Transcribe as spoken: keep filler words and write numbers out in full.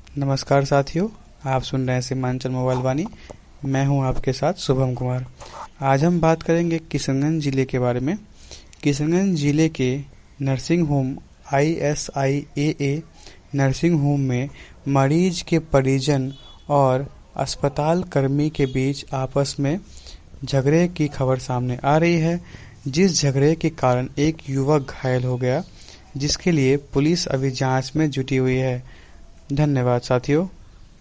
नमस्कार साथियों, आप सुन रहे हैं सीमांचल मोबाइल वाणी। मैं हूं आपके साथ शुभम कुमार। आज हम बात करेंगे किशनगंज जिले के बारे में। किशनगंज जिले के nursing home I S I A A nursing home में मरीज के परिजन और अस्पताल कर्मी के बीच आपस में झगड़े की खबर सामने आ रही है, जिस झगड़े के कारण एक युवक घायल हो गया, जिसके लिए पुलिस अभी जांच में जुटी हुई है। धन्यवाद साथियों।